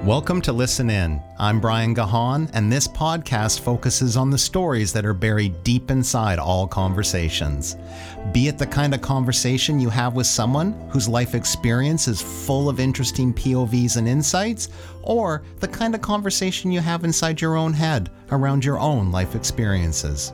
Welcome to Listen In. I'm Brian Gahan, and this podcast focuses on the stories that are buried deep inside all conversations. Be it the kind of conversation you have with someone whose life experience is full of interesting POVs and insights, or the kind of conversation you have inside your own head around your own life experiences.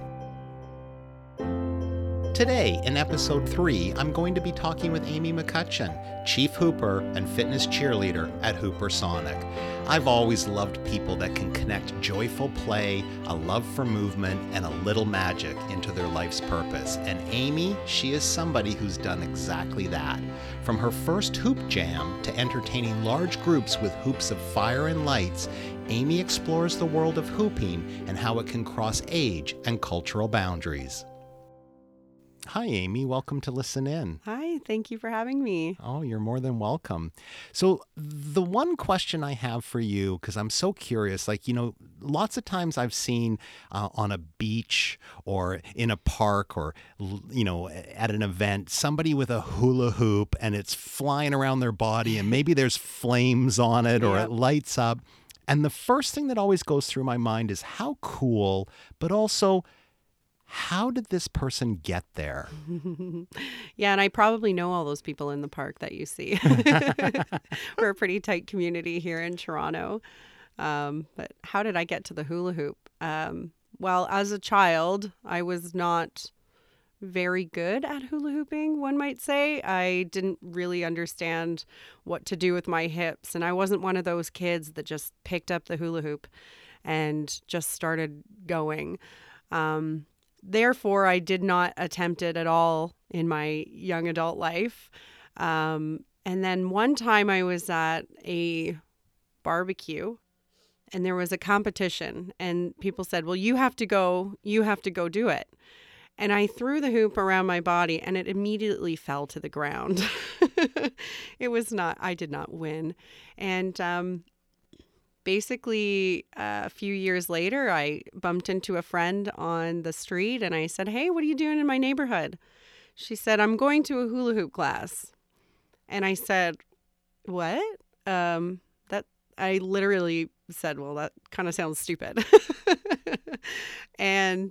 Today, in episode 3, I'm going to be talking with Amy McCutcheon, Chief Hooper and Fitness Cheerleader at Hooper Sonic. I've always loved people that can connect joyful play, a love for movement, and a little magic into their life's purpose. And Amy, she is somebody who's done exactly that. From her first hoop jam to entertaining large groups with hoops of fire and lights, Amy explores the world of hooping and how it can cross age and cultural boundaries. Hi, Amy. Welcome to Listen In. Hi, thank you for having me. Oh, you're more than welcome. So the one question I have for you, because I'm so curious, lots of times I've seen on a beach or in a park or, at an event, somebody with a hula hoop and it's flying around their body and maybe there's flames on it or it lights up. And the first thing that always goes through my mind is how cool, but also how did this person get there? Yeah, and I probably know all those people in the park that you see. We're a pretty tight community here in Toronto. But how did I get to the hula hoop? Well, as a child, I was not very good at hula hooping, one might say. I didn't really understand what to do with my hips, and I wasn't one of those kids that just picked up the hula hoop and just started going. Therefore, I did not attempt it at all in my young adult life. And then one time I was at a barbecue and there was a competition and people said, well, you have to go do it. And I threw the hoop around my body and it immediately fell to the ground. I did not win. And, basically, a few years later, I bumped into a friend on the street and I said, hey, what are you doing in my neighborhood? She said, I'm going to a hula hoop class. And I said, what? I literally said, well, that kind of sounds stupid. And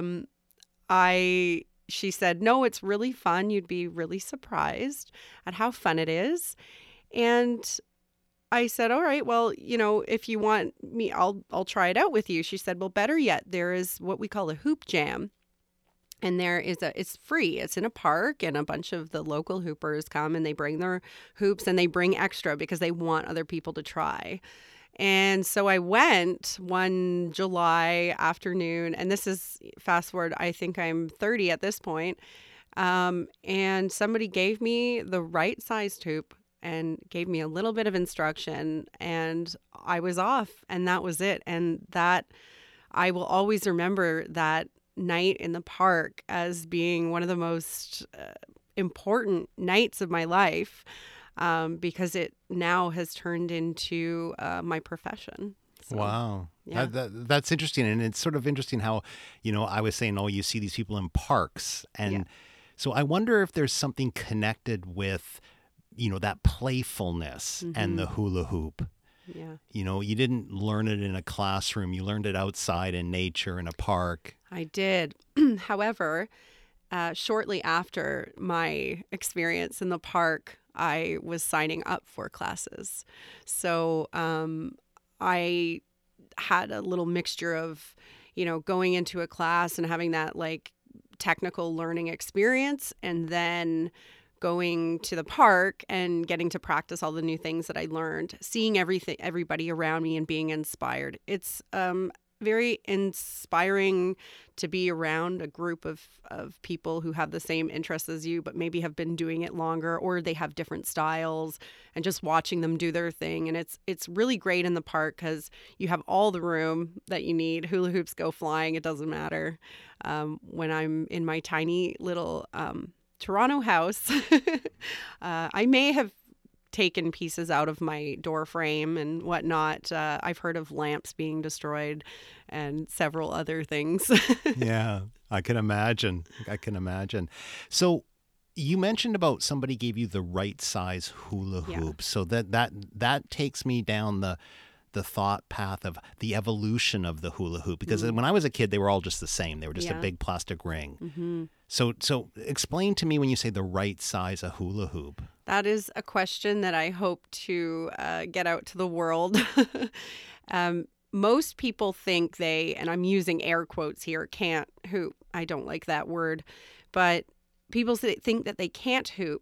she said, no, it's really fun. You'd be really surprised at how fun it is. And I said, all right, well, if you want me, I'll try it out with you. She said, well, better yet, there is what we call a hoop jam. And it's free. It's in a park and a bunch of the local hoopers come and they bring their hoops and they bring extra because they want other people to try. And so I went one July afternoon, and this is fast forward, I think I'm 30 at this point. And somebody gave me the right sized hoop and gave me a little bit of instruction and I was off and that was it. And that I will always remember that night in the park as being one of the most important nights of my life because it now has turned into my profession. So, wow. Yeah. That's interesting. And it's sort of interesting how, I was saying, you see these people in parks. And so I wonder if there's something connected with that playfulness and the hula hoop. Yeah. You didn't learn it in a classroom. You learned it outside in nature, in a park. I did. However, shortly after my experience in the park, I was signing up for classes. So I had a little mixture of, going into a class and having that technical learning experience and then going to the park and getting to practice all the new things that I learned, seeing everybody around me and being inspired. It's very inspiring to be around a group of people who have the same interests as you, but maybe have been doing it longer or they have different styles and just watching them do their thing. And it's really great in the park because you have all the room that you need. Hula hoops go flying. It doesn't matter. When I'm in my tiny little Toronto house, I may have taken pieces out of my door frame and whatnot. I've heard of lamps being destroyed and several other things. Yeah, I can imagine. So, You mentioned about somebody gave you the right size hula Yeah. hoop. So that takes me down the thought path of the evolution of the hula hoop, because when I was a kid, they were all just the same. They were just a Yeah. big plastic ring. Mm-hmm. So explain to me when you say the right size a hula hoop. That is a question that I hope to get out to the world. Most people think they, and I'm using air quotes here, can't hoop. I don't like that word, but people think that they can't hoop.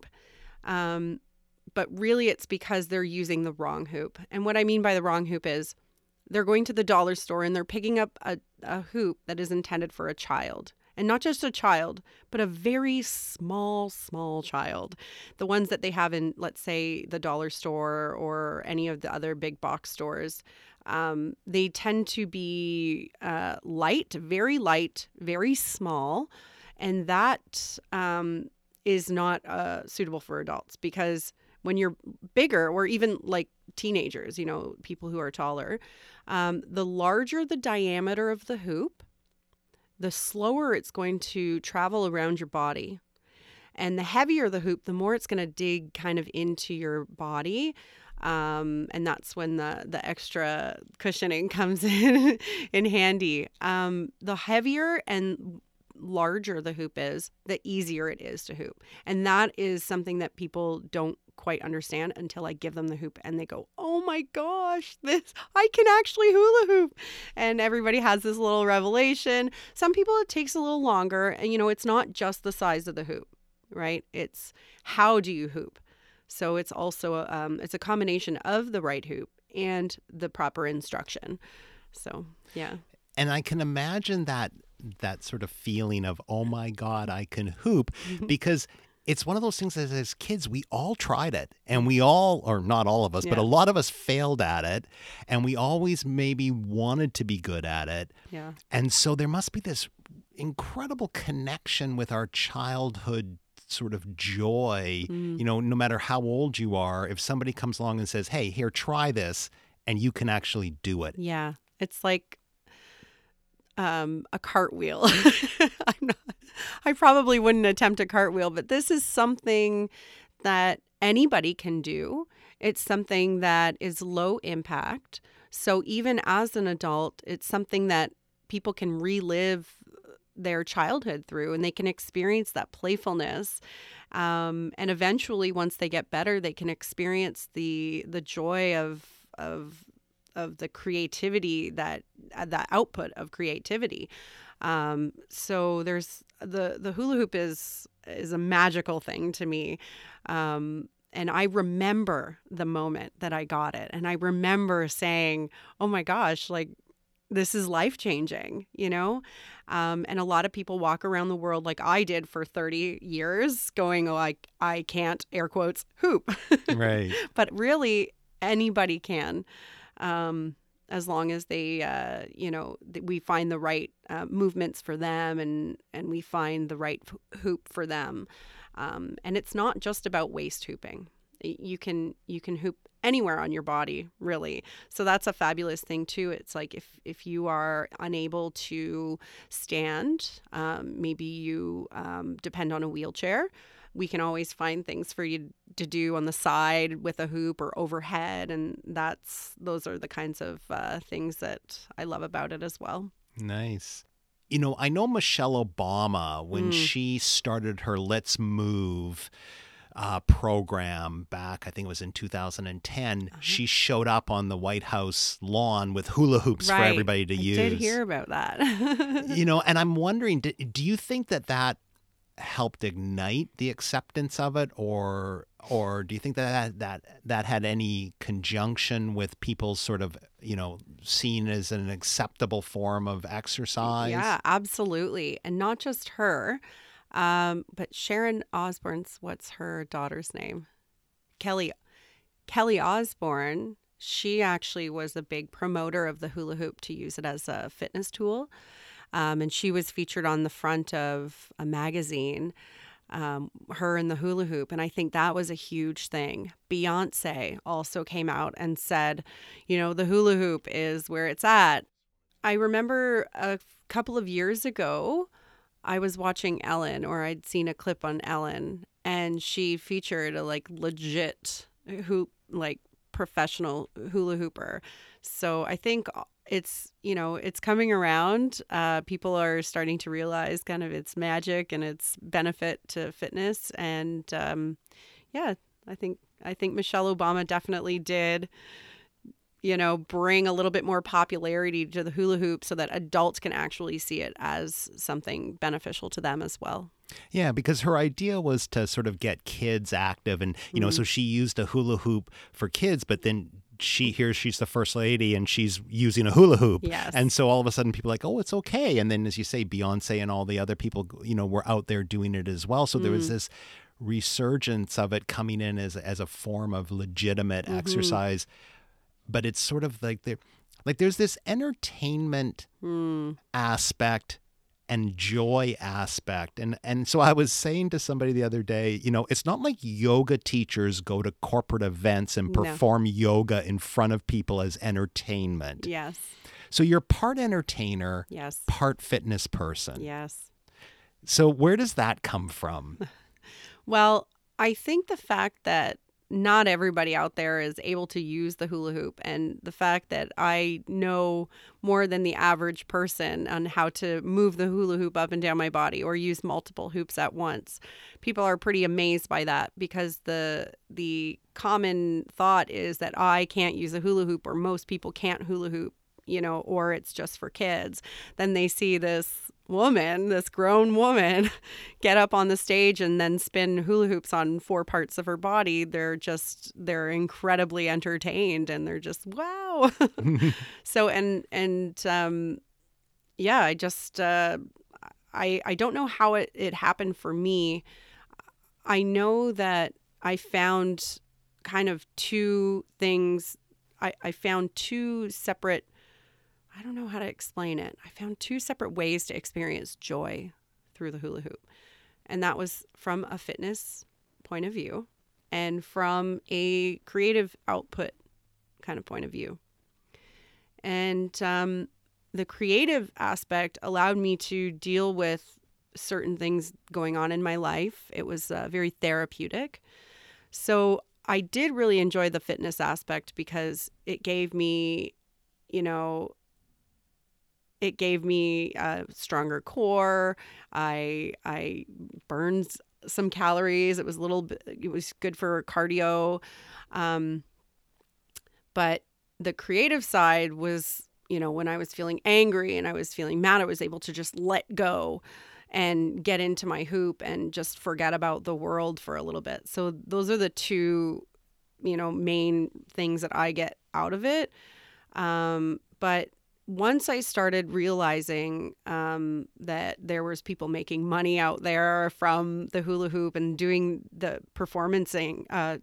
But really it's because they're using the wrong hoop. And what I mean by the wrong hoop is they're going to the dollar store and they're picking up a hoop that is intended for a child. And not just a child, but a very small child. The ones that they have in, let's say, the dollar store or any of the other big box stores. They tend to be light, very small. And that is not suitable for adults, because when you're bigger, or even like teenagers, people who are taller, the larger the diameter of the hoop, the slower it's going to travel around your body. And the heavier the hoop, the more it's going to dig kind of into your body. And that's when the extra cushioning comes in handy. The heavier and larger the hoop is, the easier it is to hoop. And that is something that people don't quite understand until I give them the hoop and they go, oh my gosh, I can actually hula hoop. And everybody has this little revelation. Some people it takes a little longer, and it's not just the size of the hoop, right? It's how do you hoop? So it's also it's a combination of the right hoop and the proper instruction. So yeah. And I can imagine that sort of feeling of, oh my God, I can hoop, because it's one of those things that as kids, we all tried it, and we all, or not all of us, but a lot of us failed at it, and we always maybe wanted to be good at it. Yeah. And so there must be this incredible connection with our childhood sort of joy, no matter how old you are, if somebody comes along and says, hey, here, try this, and you can actually do it. Yeah. It's like a cartwheel. I probably wouldn't attempt a cartwheel, but this is something that anybody can do. It's something that is low impact. So even as an adult, it's something that people can relive their childhood through, and they can experience that playfulness. And eventually, once they get better, they can experience the joy of the creativity, that output of creativity. So there's the hula hoop is a magical thing to me. And I remember the moment that I got it, and I remember saying, oh my gosh, like, this is life-changing, and a lot of people walk around the world like I did for 30 years going, oh, I can't, air quotes, hoop. Right. But really anybody can. As long as they, we find the right movements for them, and we find the right hoop for them. And it's not just about waist hooping. You can hoop anywhere on your body, really. So that's a fabulous thing too. It's like if you are unable to stand, maybe you depend on a wheelchair. We can always find things for you to do on the side with a hoop or overhead. And those are the kinds of things that I love about it as well. Nice. I know Michelle Obama, when she started her Let's Move program back, I think it was in 2010, she showed up on the White House lawn with hula hoops for everybody to use. I did hear about that. And I'm wondering, do you think that helped ignite the acceptance of it, or do you think that had any conjunction with people sort of seen as an acceptable form of exercise? Yeah, absolutely. And not just her, but Sharon Osbourne's, what's her daughter's name? Kelly Osbourne. She actually was a big promoter of the hula hoop to use it as a fitness tool. And she was featured on the front of a magazine, her and the hula hoop. And I think that was a huge thing. Beyonce also came out and said, the hula hoop is where it's at. I remember a couple of years ago, I was watching Ellen, or I'd seen a clip on Ellen, and she featured a like legit hoop, like professional hula hooper. So I think it's, it's coming around. People are starting to realize kind of its magic and its benefit to fitness. And yeah, I think Michelle Obama definitely did, bring a little bit more popularity to the hula hoop so that adults can actually see it as something beneficial to them as well. Yeah, because her idea was to sort of get kids active, and so she used a hula hoop for kids, but then she's the first lady and she's using a hula hoop. Yes. And so all of a sudden people are like, oh, it's okay. And then, as you say, Beyonce and all the other people, were out there doing it as well. So there was this resurgence of it coming in as a form of legitimate exercise. But it's sort of like there's this entertainment aspect and joy aspect. And so I was saying to somebody the other day, it's not like yoga teachers go to corporate events and perform yoga in front of people as entertainment. Yes. So you're part entertainer, Yes. part fitness person. Yes. So where does that come from? Well, I think the fact that not everybody out there is able to use the hula hoop, and the fact that I know more than the average person on how to move the hula hoop up and down my body or use multiple hoops at once. People are pretty amazed by that, because the common thought is that I can't use a hula hoop, or most people can't hula hoop, or it's just for kids. Then they see this grown woman, get up on the stage and then spin hula hoops on 4 parts of her body. They're incredibly entertained, and they're just, wow. So, yeah, I just, I don't know how it happened for me. I know that I found kind of 2 things. I found 2 separate, I don't know how to explain it. I found 2 separate ways to experience joy through the hula hoop. And that was from a fitness point of view and from a creative output kind of point of view. And the creative aspect allowed me to deal with certain things going on in my life. It was very therapeutic. So I did really enjoy the fitness aspect, because it gave me, a stronger core. I burned some calories. It was it was good for cardio. But the creative side was, when I was feeling angry and I was feeling mad, I was able to just let go and get into my hoop and just forget about the world for a little bit. So those are the 2, main things that I get out of it. But once I started realizing that there was people making money out there from the hula hoop and doing performances,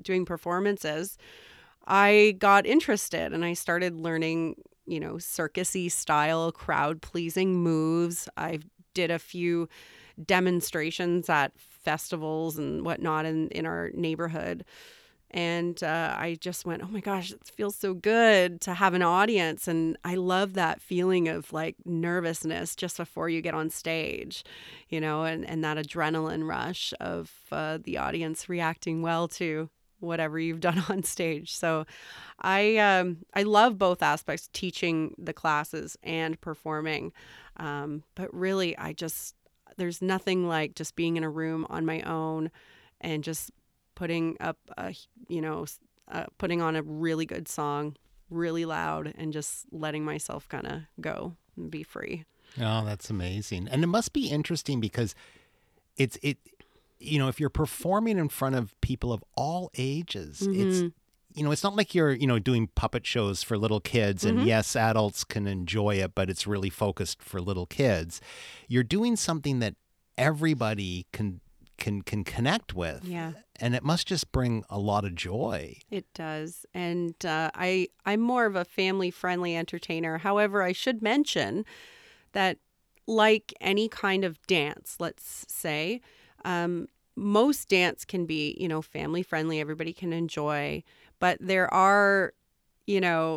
I got interested, and I started learning, circus-y style, crowd-pleasing moves. I did a few demonstrations at festivals and whatnot in our neighborhood. And I just went, oh my gosh, it feels so good to have an audience. And I love that feeling of like nervousness just before you get on stage, and that adrenaline rush of the audience reacting well to whatever you've done on stage. So I love both aspects, teaching the classes and performing. But really, there's nothing like just being in a room on my own and just putting up putting on a really good song, really loud, and just letting myself kind of go and be free. Oh, that's amazing. And it must be interesting, because if you're performing in front of people of all ages, it's not like you're, doing puppet shows for little kids, and yes, adults can enjoy it, but it's really focused for little kids. You're doing something that everybody can connect with. Yeah. And it must just bring a lot of joy. It does. And I'm more of a family-friendly entertainer. However, I should mention that, like any kind of dance, let's say, most dance can be, family-friendly, everybody can enjoy. But there are,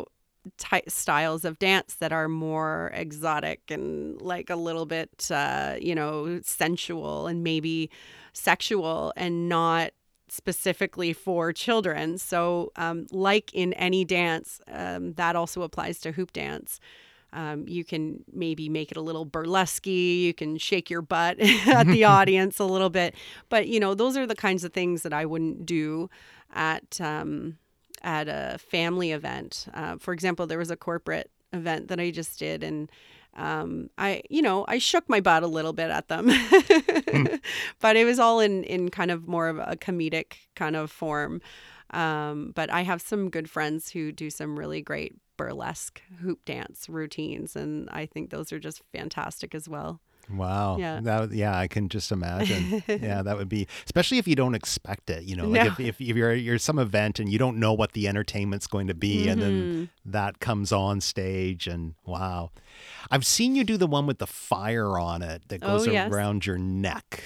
styles of dance that are more exotic and like a little bit, sensual and maybe sexual and not specifically for children. So like in any dance, that also applies to hoop dance. You can maybe make it a little burlesque. You can shake your butt at the audience a little bit. But, those are the kinds of things that I wouldn't do at a family event. For example, there was a corporate event that I just did, and I shook my butt a little bit at them, but it was all in kind of more of a comedic kind of form. But I have some good friends who do some really great burlesque hoop dance routines, and I think those are just fantastic as well. Wow. Yeah. I can just imagine. Yeah, that would be, especially if you don't expect it, like if you're some event and you don't know what the entertainment's going to be, and then that comes on stage, and wow. I've seen you do the one with the fire on it that goes around your neck.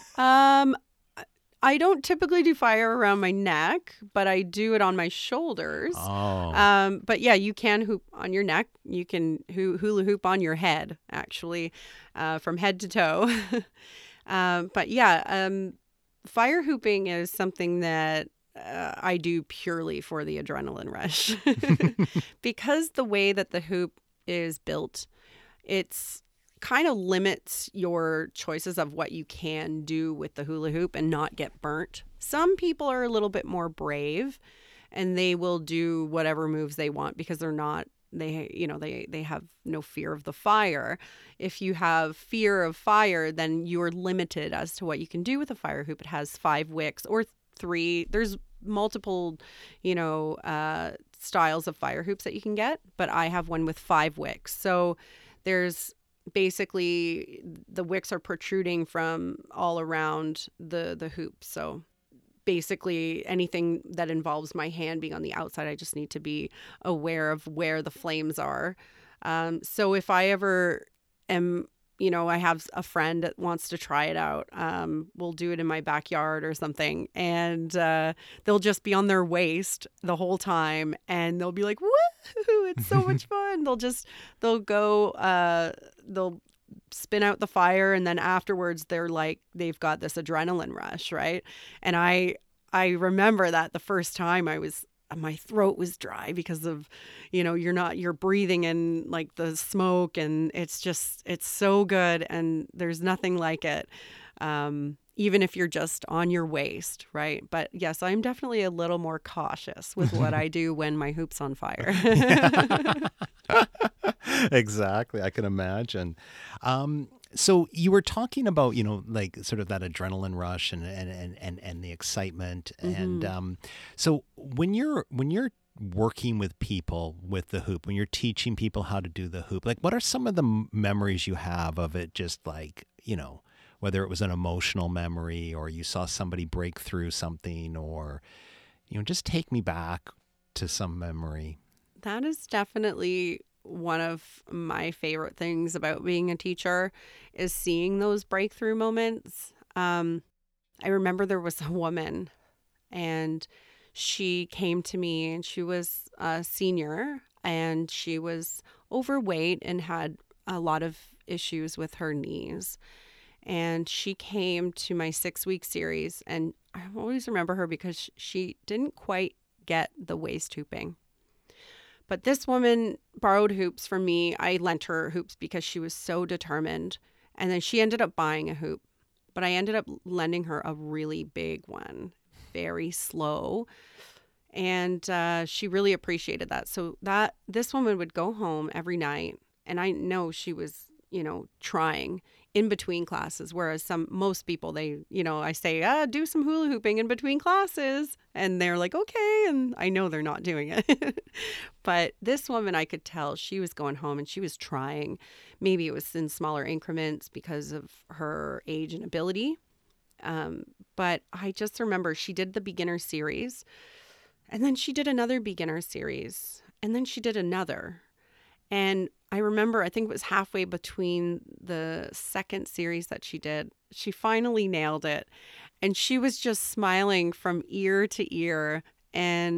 I don't typically do fire around my neck, but I do it on my shoulders. Oh. But yeah, you can hoop on your neck. You can hula hoop on your head, actually, from head to toe. But yeah, fire hooping is something that I do purely for the adrenaline rush. Because the way that the hoop is built, it's kind of limits your choices of what you can do with the hula hoop and not get burnt. Some people are a little bit more brave and they will do whatever moves they want because they have no fear of the fire. If you have fear of fire, then you're limited as to what you can do with a fire hoop. It has 5 wicks or 3. There's multiple, styles of fire hoops that you can get, but I have one with 5 wicks. So there's basically the wicks are protruding from all around the hoop. So basically anything that involves my hand being on the outside, I just need to be aware of where the flames are. So if I ever am, I have a friend that wants to try it out, we'll do it in my backyard or something, and they'll just be on their waist the whole time, and they'll be like, woohoo, it's so much fun. They'll spin out the fire, and then afterwards they're like, they've got this adrenaline rush, right? And I remember that the first time my throat was dry because of, you're breathing in like the smoke, and it's so good, and there's nothing like it. Even if you're just on your waist, right? But yes, I'm definitely a little more cautious with what I do when my hoop's on fire. Exactly. I can imagine. So you were talking about, like sort of that adrenaline rush and the excitement. Mm-hmm. And so when you're working with people with the hoop, when you're teaching people how to do the hoop, like what are some of the memories you have of it? Just like, whether it was an emotional memory or you saw somebody break through something, or, just take me back to some memory. That is definitely one of my favorite things about being a teacher, is seeing those breakthrough moments. I remember there was a woman, and she came to me, and she was a senior, and she was overweight and had a lot of issues with her knees. And she came to my 6-week series, and I always remember her because she didn't quite get the waist hooping. But this woman borrowed hoops from me. I lent her hoops because she was so determined. And then she ended up buying a hoop. But I ended up lending her a really big one, very slow. And she really appreciated that. So this woman would go home every night. And I know she was, trying in between classes. Whereas most people, I say, do some hula hooping in between classes. And they're like, okay. And I know they're not doing it. But this woman, I could tell she was going home and she was trying. Maybe it was in smaller increments because of her age and ability. But I just remember she did the beginner series, and then she did another beginner series, and then she did another. And I remember, I think it was halfway between the second series that she did, she finally nailed it. And she was just smiling from ear to ear. And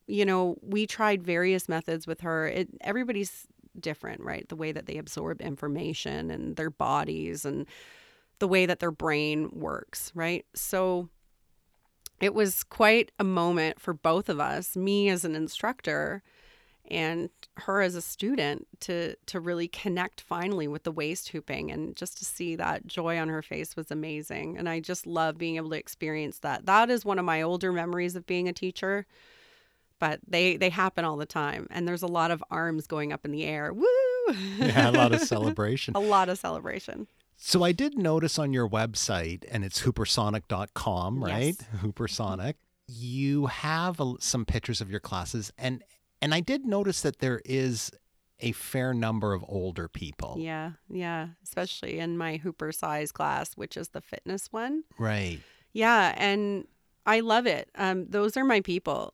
we tried various methods with her. Everybody's different, right? The way that they absorb information and their bodies and the way that their brain works, right? So it was quite a moment for both of us, me as an instructor and her as a student, to really connect finally with the waist hooping, and just to see that joy on her face was amazing. And I just love being able to experience that. That is one of my older memories of being a teacher, but they happen all the time. And there's a lot of arms going up in the air. Woo! Yeah, a lot of celebration. A lot of celebration. So I did notice on your website, and it's hoopersonic.com, right? Yes. Hoopersonic. You have some pictures of your classes, and I did notice that there is a fair number of older people. Yeah. Especially in my Hooper size class, which is the fitness one. Right. Yeah, and I love it. Those are my people.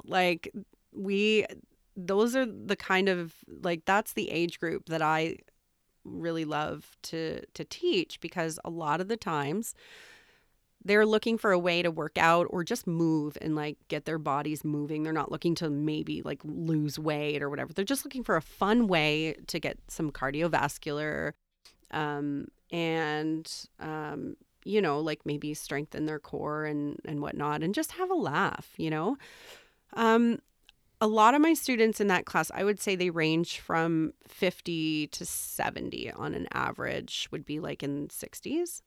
Those are the kind of, that's the age group that I really love to teach, because a lot of the times they're looking for a way to work out or just move and get their bodies moving. They're not looking to maybe lose weight or whatever. They're just looking for a fun way to get some cardiovascular and maybe strengthen their core and whatnot, and just have a laugh. A lot of my students in that class, I would say they range from 50 to 70 on an average, would be in 60s.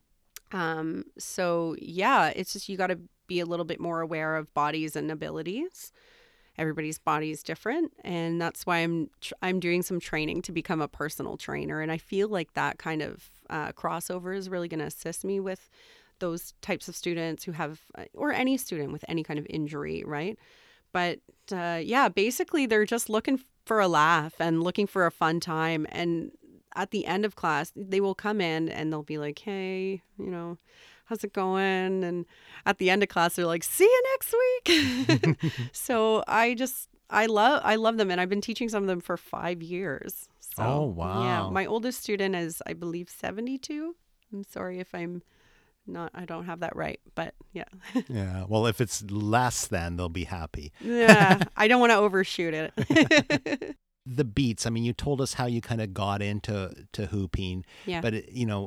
So yeah, it's just, you got to be a little bit more aware of bodies and abilities. Everybody's body is different. And that's why I'm doing some training to become a personal trainer. And I feel like that kind of crossover is really going to assist me with those types of students who have, or any student with any kind of injury, right? But basically they're just looking for a laugh and looking for a fun time. And at the end of class, they will come in and they'll be like, hey, how's it going? And at the end of class, they're like, see you next week. So I love them. And I've been teaching some of them for 5 years. So, oh, wow. Yeah. My oldest student is, I believe, 72. I'm sorry if I don't have that right, but yeah. Yeah. Well, if it's less than, they'll be happy. Yeah. I don't want to overshoot it. The beats, I mean, you told us how you kind of got into hooping. Yeah. But,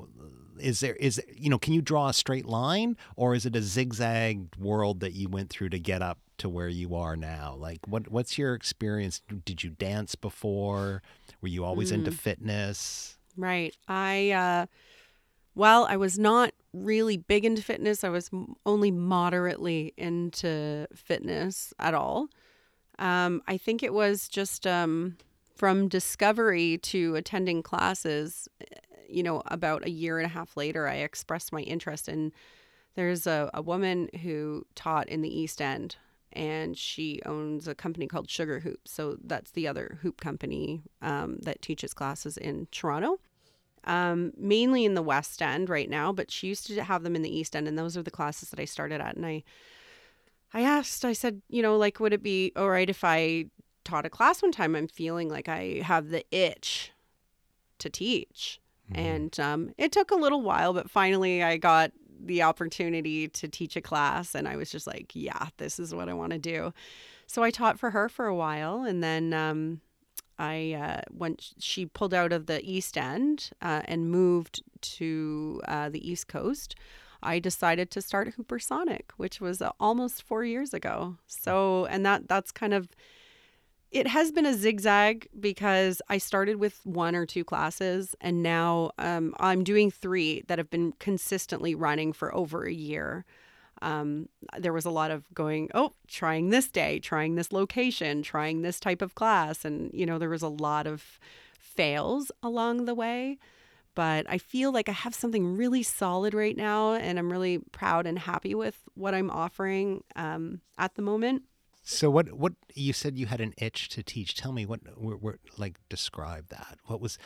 can you draw a straight line, or is it a zigzag world that you went through to get up to where you are now? What's your experience? Did you dance before? Were you always into fitness? Right. I was not really big into fitness. I was only moderately into fitness at all. I think it was just from discovery to attending classes, about a year and a half later, I expressed my interest in, there's a woman who taught in the East End, and she owns a company called Sugar Hoop. So that's the other hoop company that teaches classes in Toronto. Mainly in the West End right now, but she used to have them in the East End, and those are the classes that I started at. And I asked, I said, would it be all right if I taught a class one time? I'm feeling like I have the itch to teach. And it took a little while, but finally I got the opportunity to teach a class, and I was just like, yeah, this is what I want to do. So I taught for her for a while, and then when she pulled out of the East End and moved to the East Coast, I decided to start Hoopersonic, which was almost 4 years ago. So, and that's kind of, it has been a zigzag, because I started with 1 or 2 classes, and now I'm doing 3 that have been consistently running for over a year. There was a lot of trying this day, trying this location, trying this type of class. And, there was a lot of fails along the way. But I feel like I have something really solid right now, and I'm really proud and happy with what I'm offering at the moment. So what you said you had an itch to teach. Tell me what describe that. What was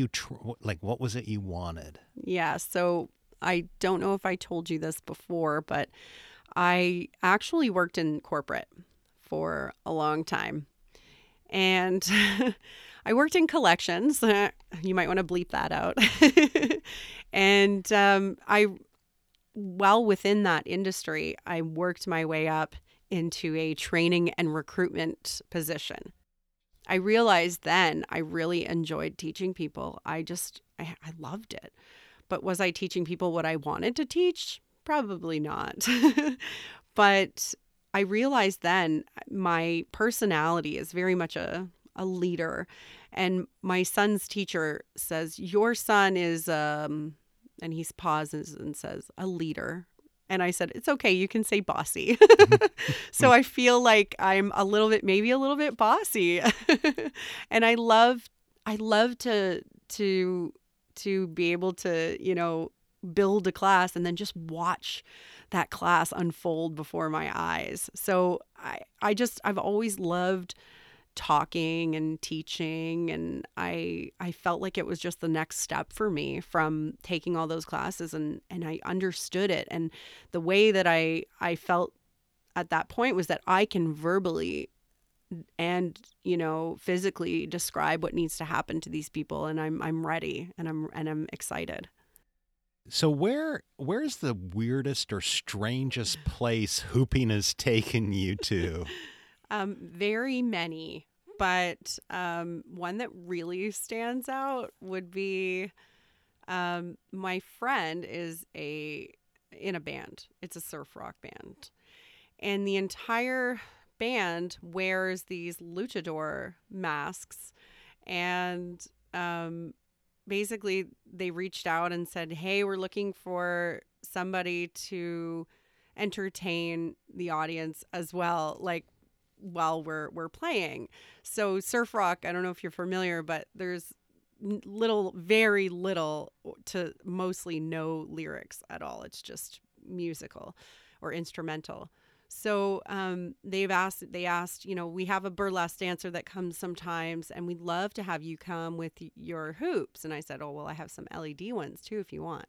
it you wanted? Yeah. So I don't know if I told you this before, but I actually worked in corporate for a long time. And I worked in collections. You might want to bleep that out. And while within that industry, I worked my way up into a training and recruitment position. I realized then I really enjoyed teaching people. I loved it. But was I teaching people what I wanted to teach? Probably not. But I realized then my personality is very much a leader. And my son's teacher says, your son is, and he pauses and says, a leader. And I said, it's okay, you can say bossy. So I feel like I'm maybe a little bit bossy. And I love to be able to, build a class and then just watch that class unfold before my eyes. So I've always loved talking and teaching, and I felt like it was just the next step for me from taking all those classes, and I understood it. And the way that I felt at that point was that I can verbally and physically describe what needs to happen to these people, and I'm ready, and I'm excited. So where's the weirdest or strangest place hooping has taken you to? Very many, but one that really stands out would be my friend is in a band. It's a surf rock band, and the entire band wears these luchador masks, and basically they reached out and said, hey, we're looking for somebody to entertain the audience as well, like while we're playing. So surf rock, I don't know if you're familiar, but there's very little to mostly no lyrics at all. It's just musical or instrumental. So they asked, we have a burlesque dancer that comes sometimes, and we'd love to have you come with your hoops. And I said, oh, well, I have some LED ones too, if you want.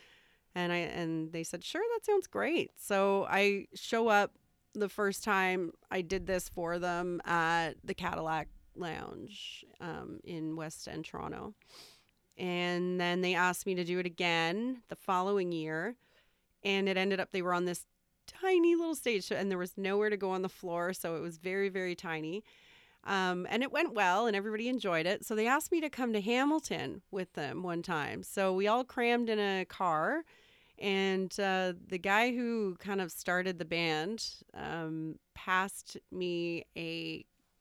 And they said, sure, that sounds great. So I show up the first time I did this for them at the Cadillac Lounge in West End, Toronto. And then they asked me to do it again the following year. And it ended up, they were on this tiny little stage, and there was nowhere to go on the floor, so it was very, very tiny, and it went well and everybody enjoyed it. So they asked me to come to Hamilton with them one time, so we all crammed in a car, and the guy who kind of started the band passed me a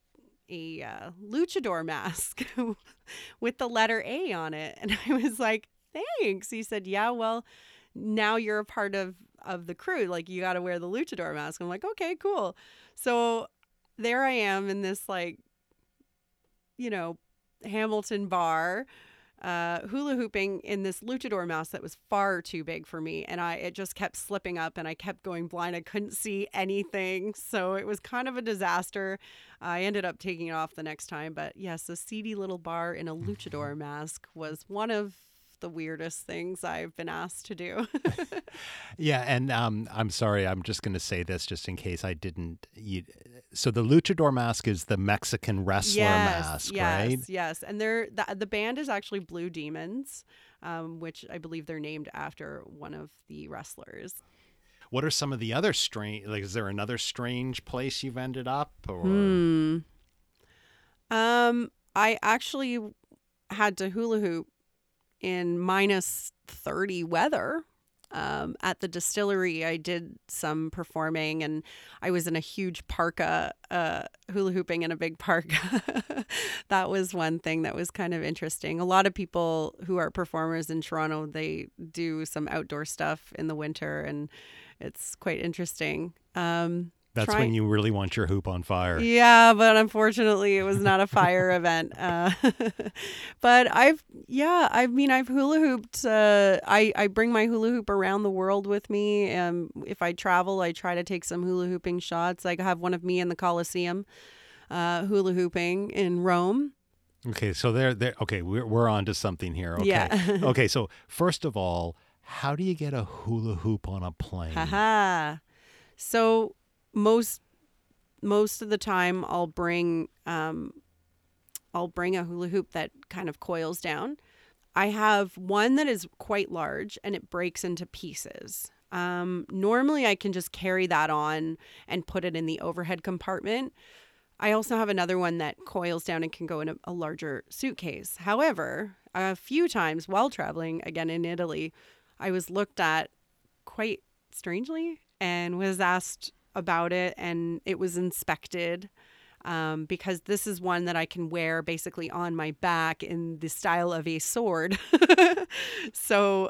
luchador mask with the letter A on it, and I was like, thanks. He said, yeah, well, now you're a part of the crew, like you got to wear the luchador mask. I'm like, okay, cool. So there I am in this Hamilton bar, hula hooping in this luchador mask that was far too big for me, and it just kept slipping up, and I kept going blind. I couldn't see anything, so it was kind of a disaster. I ended up taking it off the next time, but yes, a seedy little bar in a luchador mask was one of the weirdest things I've been asked to do. Yeah, and I'm sorry, I'm just going to say this just in case I didn't. So the luchador mask is the Mexican wrestler mask, right? Yes, and the band is actually Blue Demons, which I believe they're named after one of the wrestlers. What are some of the other strange? Like, is there another strange place you've ended up, or? I actually had to hula hoop in minus 30 weather at the distillery. I did some performing, and I was in a huge parka, hula hooping in a big parka. That was one thing that was kind of interesting. A lot of people who are performers in Toronto, they do some outdoor stuff in the winter, and it's quite interesting. That's when you really want your hoop on fire. Yeah, but unfortunately it was not a fire event. But I've hula hooped. I bring my hula hoop around the world with me. If I travel, I try to take some hula hooping shots. I have one of me in the Colosseum, hula hooping in Rome. Okay, so okay, we're on to something here. Okay. Yeah. Okay, so first of all, how do you get a hula hoop on a plane? Haha. So most of the time I'll bring a hula hoop that kind of coils down. I have one that is quite large and it breaks into pieces. Normally I can just carry that on and put it in the overhead compartment. I also have another one that coils down and can go in a larger suitcase. However, a few times while traveling, again in Italy, I was looked at quite strangely and was asked about it, and it was inspected because this is one that I can wear basically on my back in the style of a sword. So,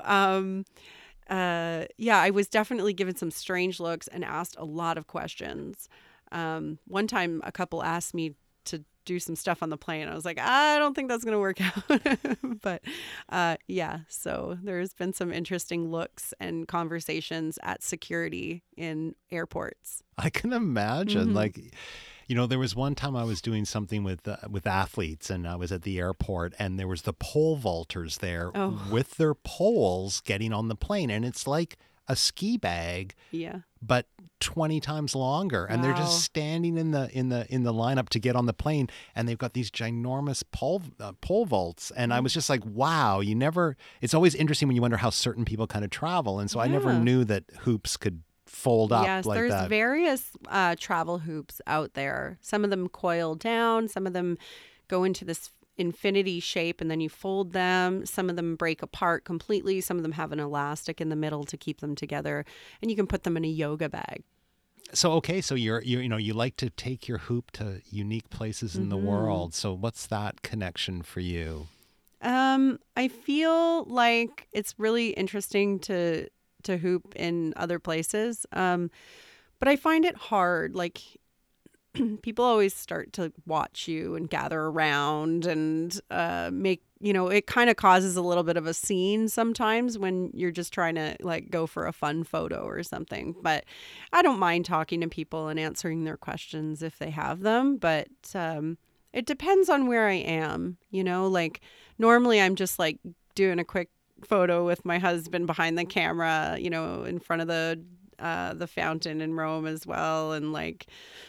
yeah, I was definitely given some strange looks and asked a lot of questions. One time a couple asked me to do some stuff on the plane. I was like, I don't think that's going to work out. But yeah, so there's been some interesting looks and conversations at security in airports. I can imagine. Like, there was one time I was doing something with athletes, and I was at the airport, and there was the pole vaulters there with their poles getting on the plane, and it's like a ski bag, but 20 times longer, and they're just standing in the lineup to get on the plane, and they've got these ginormous pole vaults, and I was just like, wow, it's always interesting when you wonder how certain people kind of travel, and so I never knew that hoops could fold up like that. Yes, there's various travel hoops out there. Some of them coil down, some of them go into this infinity shape and then you fold them. Some of them break apart completely. Some of them have an elastic in the middle to keep them together, and you can put them in a yoga bag. So, okay, so you like to take your hoop to unique places in the world. So what's that connection for you? I feel like it's really interesting to hoop in other places. But I find it hard. Like, people always start to watch you and gather around and make, it kind of causes a little bit of a scene sometimes when you're just trying to like go for a fun photo or something. But I don't mind talking to people and answering their questions if they have them. But it depends on where I am, like normally I'm just like doing a quick photo with my husband behind the camera, in front of the fountain in Rome as well. And like,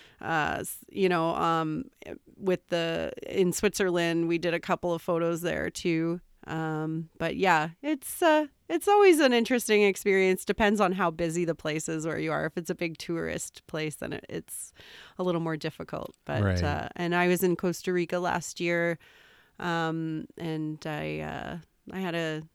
in Switzerland, we did a couple of photos there too. But yeah, it's always an interesting experience. Depends on how busy the place is where you are. If it's a big tourist place, then it's a little more difficult. But, right. And I was in Costa Rica last year. And I had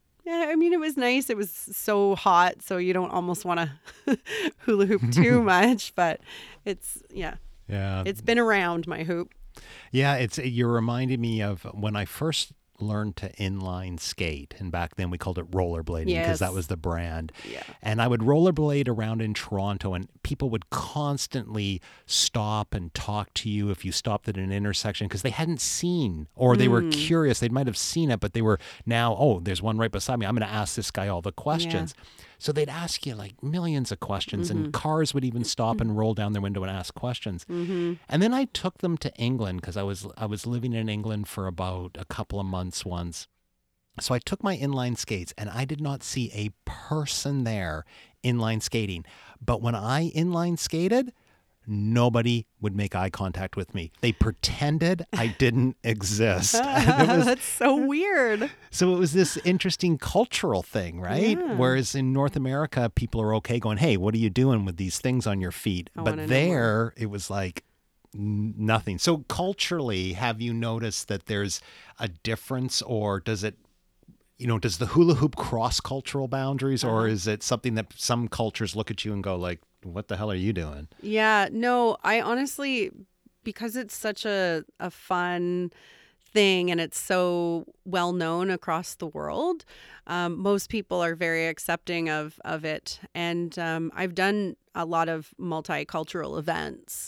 it was nice. It was so hot, so you don't almost want to hula hoop too much, but it's been around, my hoop. Yeah, you're reminding me of when I first learned to inline skate, and back then we called it rollerblading because that was the brand. Yeah. And I would rollerblade around in Toronto, and people would constantly stop and talk to you if you stopped at an intersection because they hadn't seen, or they were curious. They might have seen it, but they were now, there's one right beside me. I'm going to ask this guy all the questions. Yeah. So they'd ask you like millions of questions, and cars would even stop and roll down their window and ask questions. And then I took them to England because I was living in England for about a couple of months once. So I took my inline skates, and I did not see a person there inline skating. But when I inline skated, nobody would make eye contact with me. They pretended I didn't exist. That's so weird. So it was this interesting cultural thing, right? Yeah. Whereas in North America, people are okay going, hey, what are you doing with these things on your feet? But there, it was like nothing. So culturally, have you noticed that there's a difference, or does it, does the hula hoop cross cultural boundaries, or is it something that some cultures look at you and go like, what the hell are you doing? Yeah, no, I honestly, because it's such a fun thing and it's so well known across the world, most people are very accepting of it. And I've done a lot of multicultural events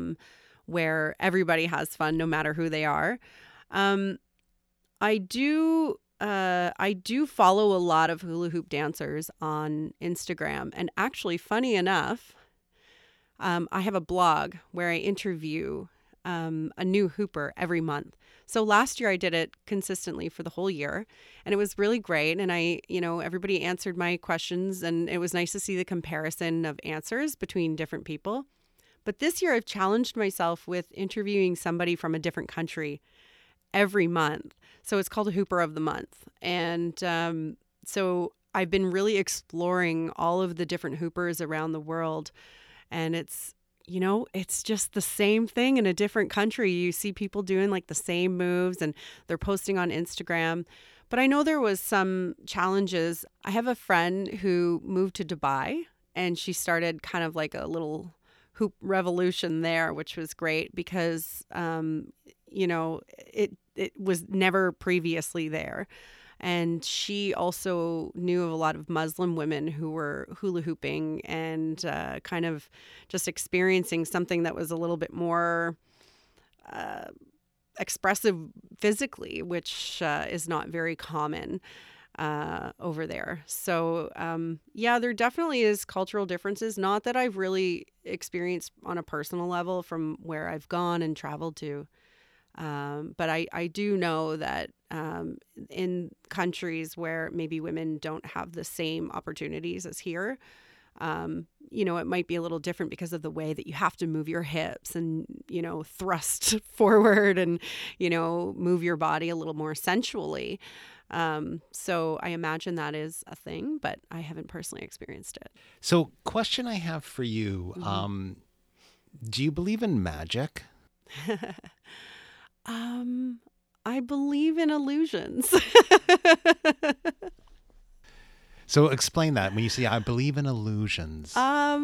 where everybody has fun no matter who they are. I do follow a lot of hula hoop dancers on Instagram. And actually, funny enough, I have a blog where I interview a new hooper every month. So last year I did it consistently for the whole year, and it was really great. And everybody answered my questions, and it was nice to see the comparison of answers between different people. But this year I've challenged myself with interviewing somebody from a different country every month. So it's called a Hooper of the Month. And so I've been really exploring all of the different hoopers around the world. And it's, it's just the same thing in a different country. You see people doing like the same moves and they're posting on Instagram. But I know there was some challenges. I have a friend who moved to Dubai and she started kind of like a little hoop revolution there, which was great because, it was never previously there. And she also knew of a lot of Muslim women who were hula hooping and kind of just experiencing something that was a little bit more expressive physically, which is not very common over there. So, there definitely is cultural differences. Not that I've really experienced on a personal level from where I've gone and traveled to. But I do know that in countries where maybe women don't have the same opportunities as here, it might be a little different because of the way that you have to move your hips and, thrust forward and, move your body a little more sensually. So I imagine that is a thing, but I haven't personally experienced it. So question I have for you, do you believe in magic? I believe in illusions. So explain that when you say, I believe in illusions.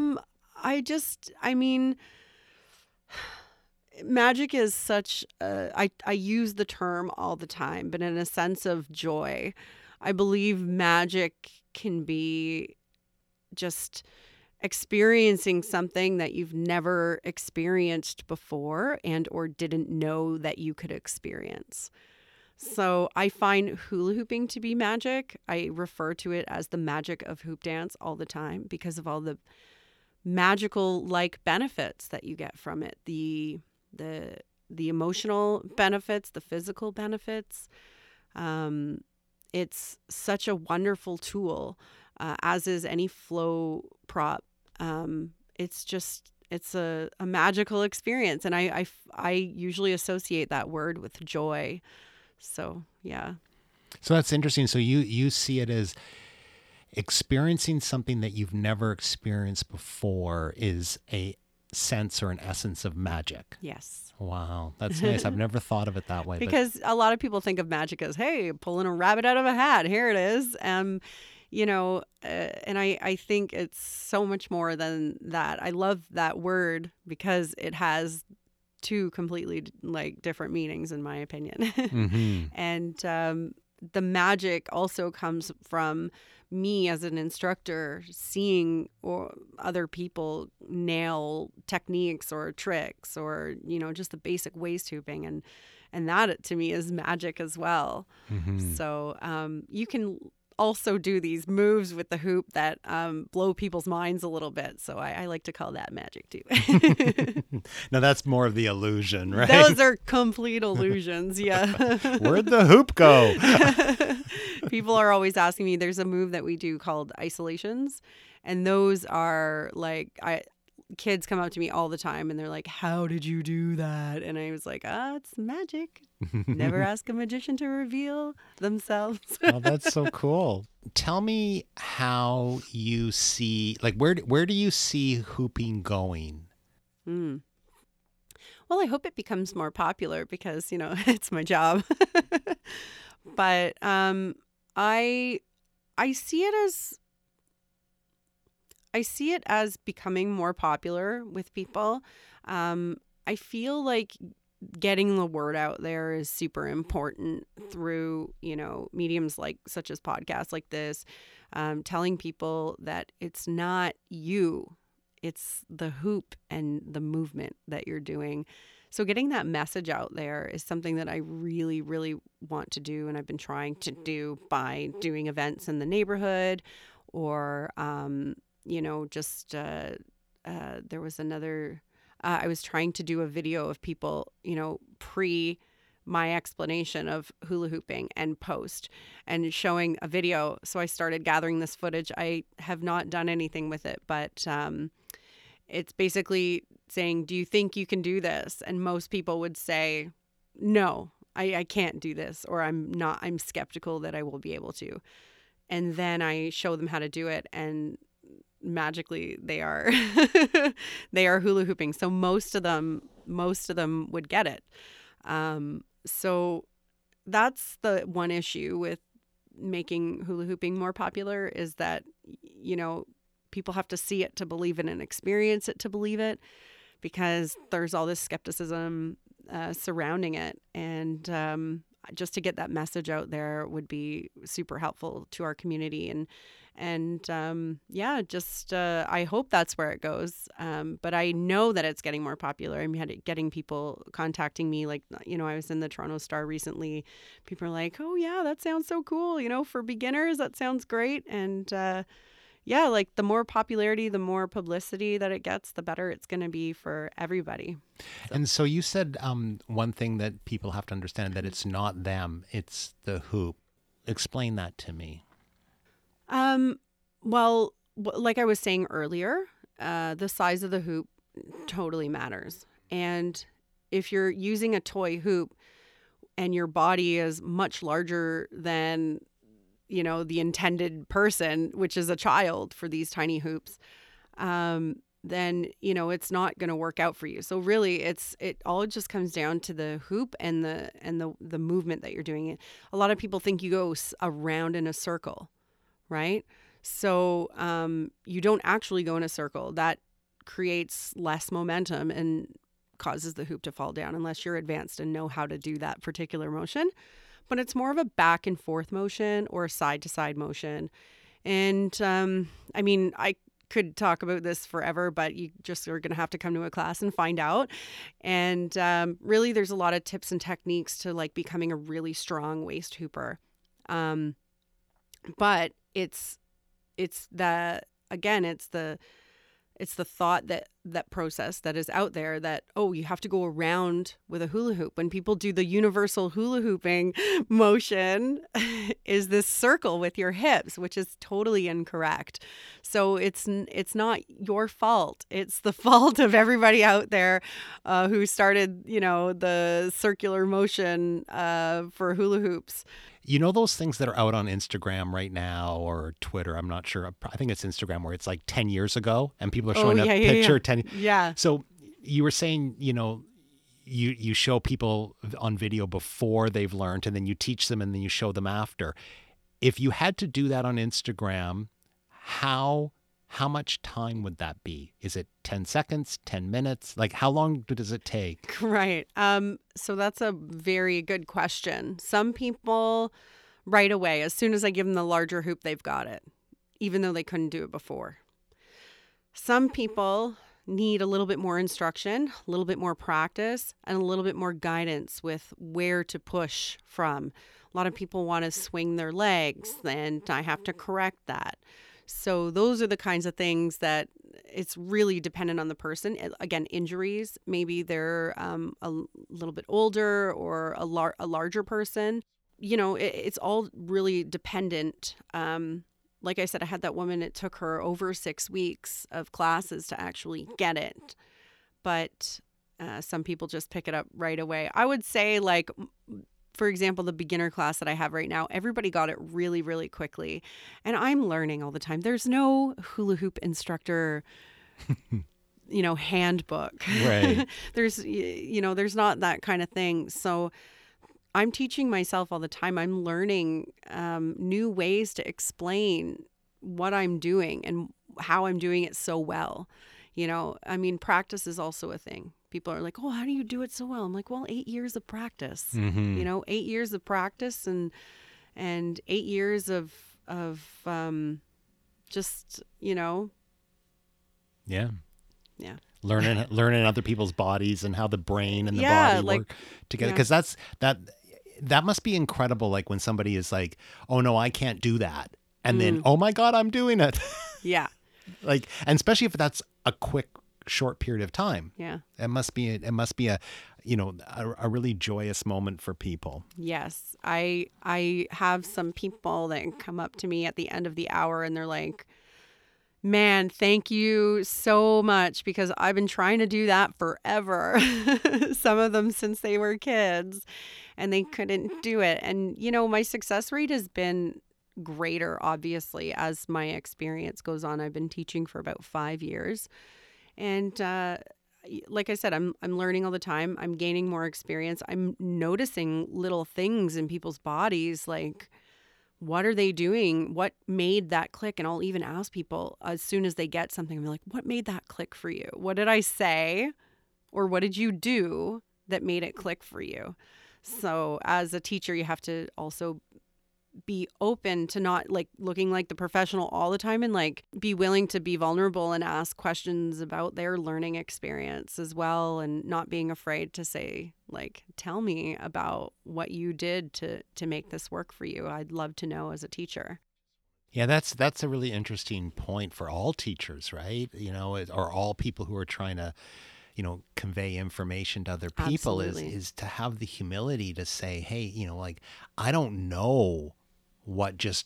Magic is such, I use the term all the time, but in a sense of joy. I believe magic can be just experiencing something that you've never experienced before and or didn't know that you could experience. So I find hula hooping to be magic. I refer to it as the magic of hoop dance all the time because of all the magical like benefits that you get from it. The emotional benefits, the physical benefits. It's such a wonderful tool, as is any flow prop. It's a magical experience. And I usually associate that word with joy. So, yeah. So that's interesting. So you see it as experiencing something that you've never experienced before is a sense or an essence of magic. Yes. Wow. That's nice. I've never thought of it that way. Because a lot of people think of magic as, hey, pulling a rabbit out of a hat. Here it is. And I think it's so much more than that. I love that word because it has two completely different meanings in my opinion. Mm-hmm. And the magic also comes from me as an instructor seeing other people nail techniques or tricks or just the basic waist hooping, and that to me is magic as well. Mm-hmm. So you can also do these moves with the hoop that blow people's minds a little bit. So I like to call that magic too. Now that's more of the illusion, right? Those are complete illusions. Yeah. Where'd the hoop go? People are always asking me, there's a move that we do called isolations. And those are kids come up to me all the time and they're like, how did you do that? And I was like, it's magic. Never ask a magician to reveal themselves. Oh, that's so cool. Tell me how you see, where do you see hooping going? Well, I hope it becomes more popular because, it's my job. But I see it as becoming more popular with people. I feel like getting the word out there is super important through, mediums such as podcasts like this, telling people that it's not you, it's the hoop and the movement that you're doing. So getting that message out there is something that I really, really want to do. And I've been trying to do by doing events in the neighborhood or, there was another, I was trying to do a video of people, pre my explanation of hula hooping and post and showing a video. So I started gathering this footage. I have not done anything with it, but it's basically saying, do you think you can do this? And most people would say, no, I can't do this, or I'm skeptical that I will be able to. and then I show them how to do it, and magically they are they are hula hooping. So most of them would get it. So that's the one issue with making hula hooping more popular, is that, you know, people have to see it to believe it and experience it to believe it, because there's all this skepticism surrounding it. And just to get that message out there would be super helpful to our community. I hope that's where it goes. But I know that it's getting more popular. I'm getting people contacting me, like, you know, I was in the Toronto Star recently. People are like, oh yeah, that sounds so cool. You know, for beginners, that sounds great. And like the more popularity, the more publicity that it gets, the better it's going to be for everybody. And so you said one thing that people have to understand, that it's not them, it's the hoop. Explain that to me. Well, like I was saying earlier, the size of the hoop totally matters. And if you're using a toy hoop and your body is much larger than, you know, the intended person, which is a child for these tiny hoops, then, you know, it's not going to work out for you. So really it all just comes down to the hoop and the movement that you're doing. A lot of people think you go around in a circle, right? So you don't actually go in a circle. That creates less momentum and causes the hoop to fall down, unless you're advanced and know how to do that particular motion. But it's more of a back and forth motion or a side to side motion. And I mean, I could talk about this forever, but you just are going to have to come to a class and find out. And really, there's a lot of tips and techniques to like becoming a really strong waist hooper. But it's the thought that process that is out there that, oh, you have to go around with a hula hoop. When people do the universal hula hooping motion, is this circle with your hips, which is totally incorrect. So it's not your fault. It's the fault of everybody out there who started, you know, the circular motion for hula hoops. You know those things that are out on Instagram right now, or Twitter, I'm not sure. I think it's Instagram, where it's like 10 years ago and people are showing a picture. 10. Yeah. So you were saying, you know, you show people on video before they've learned, and then you teach them, and then you show them after. If you had to do that on Instagram, how much time would that be? Is it 10 seconds, 10 minutes? Like, how long does it take? Right. So that's a very good question. Some people right away, as soon as I give them the larger hoop, they've got it, even though they couldn't do it before. Some people need a little bit more instruction, a little bit more practice, and a little bit more guidance with where to push from. A lot of people want to swing their legs, and I have to correct that. So those are the kinds of things that it's really dependent on the person. Again, injuries, maybe they're a little bit older or a larger person. You know, it's all really dependent. Like I said, I had that woman, it took her over 6 weeks of classes to actually get it. But some people just pick it up right away. I would say, like, for example, the beginner class that I have right now, everybody got it really, really quickly. And I'm learning all the time. There's no hula hoop instructor, you know, handbook. Right. There's not that kind of thing. So I'm teaching myself all the time. I'm learning new ways to explain what I'm doing and how I'm doing it so well. You know, I mean, practice is also a thing. People are like, oh, how do you do it so well? I'm like, well, 8 years of practice, you know, 8 years of practice and 8 years of just, you know. Yeah. Yeah. Learning other people's bodies and how the brain and the body work together. Because that must be incredible. Like when somebody is like, oh no, I can't do that. And then, oh my God, I'm doing it. Yeah. Like, and especially if that's a quick, short period of time. Yeah. It must be a, you know, a really joyous moment for people. Yes. I have some people that come up to me at the end of the hour and they're like, man, thank you so much, because I've been trying to do that forever. Some of them since they were kids, and they couldn't do it. And, you know, my success rate has been greater, obviously, as my experience goes on. I've been teaching for about 5 years. And like I said, I'm learning all the time. I'm gaining more experience. I'm noticing little things in people's bodies, like what are they doing? What made that click? And I'll even ask people as soon as they get something, I'm like, what made that click for you? What did I say? Or what did you do that made it click for you? So as a teacher, you have to also be open to not like looking like the professional all the time, and like be willing to be vulnerable and ask questions about their learning experience as well, and not being afraid to say, like, tell me about what you did to make this work for you. I'd love to know as a teacher. Yeah, that's a really interesting point for all teachers, right? Or all people who are trying to, convey information to other people Absolutely. is to have the humility to say, hey, like, I don't know what just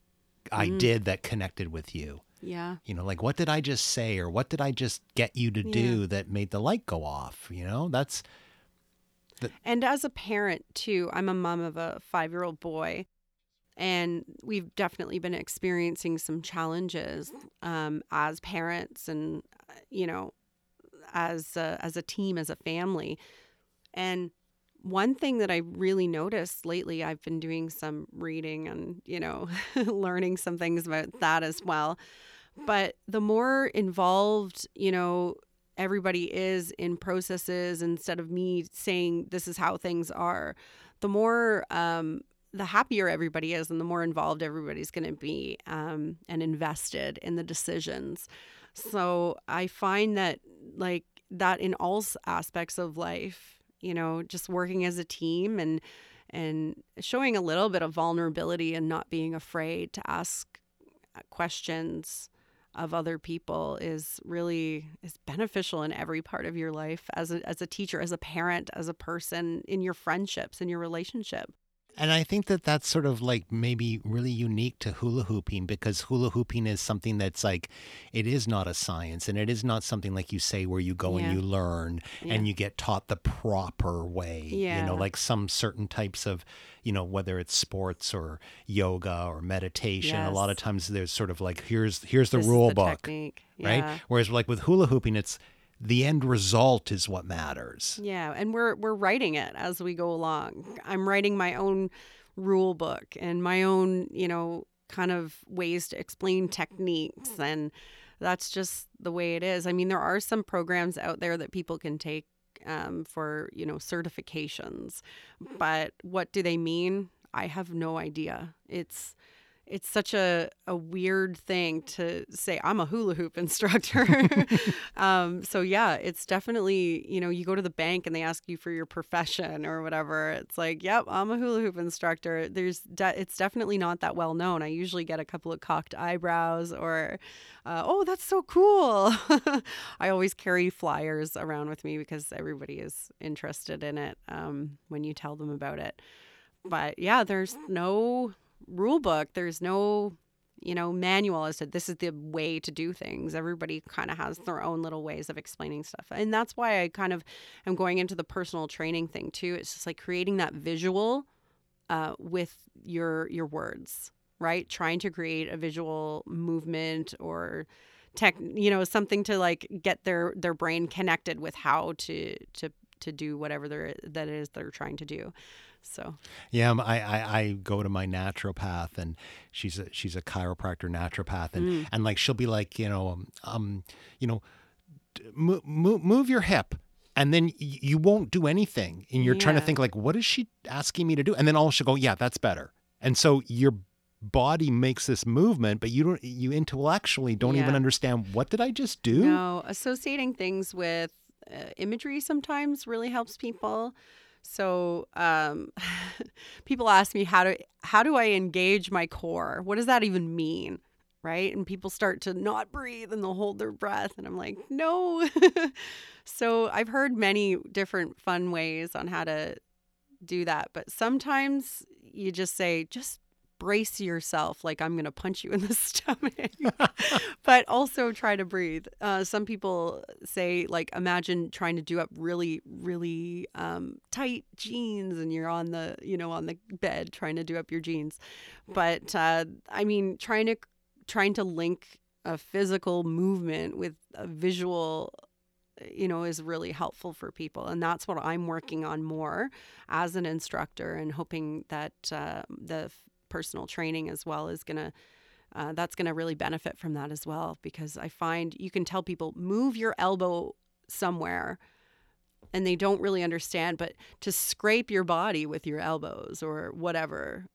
I Mm, did that connected with you. yeah. Like, what did I just say, or what did I just get you to Yeah. do that made the light go off? That's the, And as a parent too, I'm a mom of a 5-year-old boy, and we've definitely been experiencing some challenges as parents, and you know, as a team, as a family. And one thing that I really noticed lately, I've been doing some reading and, learning some things about that as well. But the more involved, everybody is in processes, instead of me saying this is how things are, the more, the happier everybody is, and the more involved everybody's going to be, and invested in the decisions. So I find that, like, that in all aspects of life, just working as a team, and showing a little bit of vulnerability and not being afraid to ask questions of other people is beneficial in every part of your life, as a teacher, as a parent, as a person, in your friendships, in your relationship. and I think that that's sort of like maybe really unique to hula hooping, because hula hooping is something that's like, it is not a science, and it is not something like you say where you go and Yeah. you learn Yeah. and you get taught the proper way, Yeah. like some certain types of, whether it's sports or yoga or meditation, a lot of Yes. times there's sort of like, here's the This is rule the book, technique. right? Yeah. Whereas like with hula hooping, it's the end result is what matters. Yeah, and we're writing it as we go along. I'm writing my own rule book and my own, kind of ways to explain techniques, and that's just the way it is. I mean, there are some programs out there that people can take for, certifications, but what do they mean? I have no idea. It's such a weird thing to say, I'm a hula hoop instructor. So yeah, it's definitely, you go to the bank and they ask you for your profession or whatever. It's like, yep, I'm a hula hoop instructor. It's definitely not that well known. I usually get a couple of cocked eyebrows, or, oh, that's so cool. I always carry flyers around with me because everybody is interested in it when you tell them about it. But yeah, there's no rule book. There's no, manual as to this is the way to do things. Everybody kind of has their own little ways of explaining stuff. And that's why I kind of am going into the personal training thing too. It's just like creating that visual with your words, right? Trying to create a visual movement or something to like get their brain connected with how to do whatever that is they're trying to do. So Yeah, I go to my naturopath, and she's a chiropractor naturopath, and like she'll be like, move your hip, and then you won't do anything, and you're trying to yeah. think like, what is she asking me to do? And then all she'll go, yeah, that's better. And so your body makes this movement, but you intellectually don't even Yeah. understand, what did I just do? No, associating things with imagery sometimes really helps people. So people ask me, how do I engage my core? What does that even mean? Right? And people start to not breathe and they'll hold their breath. And I'm like, no. So I've heard many different fun ways on how to do that. But sometimes you just say, just brace yourself like I'm going to punch you in the stomach, but also try to breathe. Some people say, like, imagine trying to do up really, really tight jeans and you're on the, on the bed trying to do up your jeans. But I mean, trying to link a physical movement with a visual, is really helpful for people. And that's what I'm working on more as an instructor, and hoping that the personal training as well is that's going to really benefit from that as well. Because I find you can tell people, move your elbow somewhere, and they don't really understand, but to scrape your body with your elbows or whatever,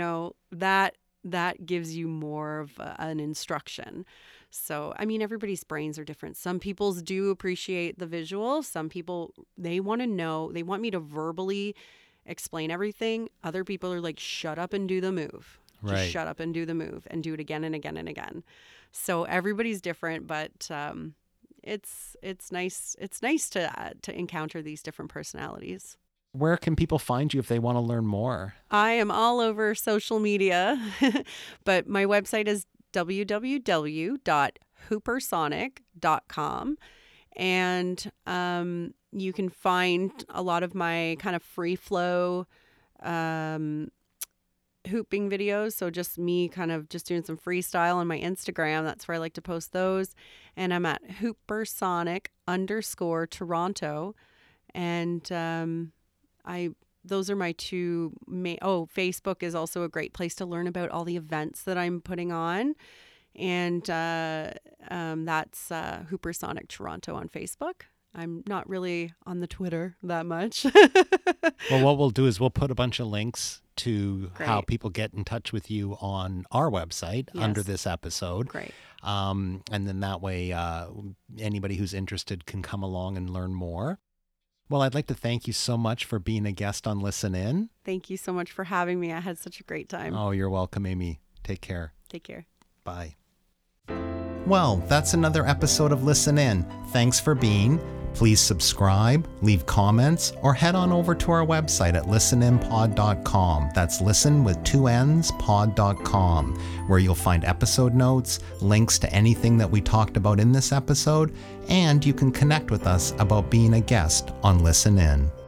that gives you more of an instruction. So, I mean, everybody's brains are different. Some people's do appreciate the visual. Some people, they want to know, they want me to verbally explain everything. Other people are like, shut up and do the move. Right. Just shut up and do the move, and do it again and again and again. So everybody's different, but it's nice. It's nice to encounter these different personalities. Where can people find you if they want to learn more? I am all over social media, but my website is www.hoopersonic.com. And you can find a lot of my kind of free flow hooping videos. So just me kind of just doing some freestyle on my Instagram. That's where I like to post those. And I'm at Hoopersonic_Toronto. And those are my two main. Facebook is also a great place to learn about all the events that I'm putting on. And that's Hoopersonic Toronto on Facebook. I'm not really on the Twitter that much. Well, what we'll do is we'll put a bunch of links to Great. how people get in touch with you on our website under this episode. Great. And then that way, anybody who's interested can come along and learn more. Well, I'd like to thank you so much for being a guest on Listen In. Thank you so much for having me. I had such a great time. Oh, you're welcome, Amy. Take care. Take care. Bye. Well, that's another episode of Listen In. Thanks for being. Please subscribe, leave comments, or head on over to our website at listeninpod.com. That's listen with 2 N's, pod.com, where you'll find episode notes, links to anything that we talked about in this episode, and you can connect with us about being a guest on Listen In.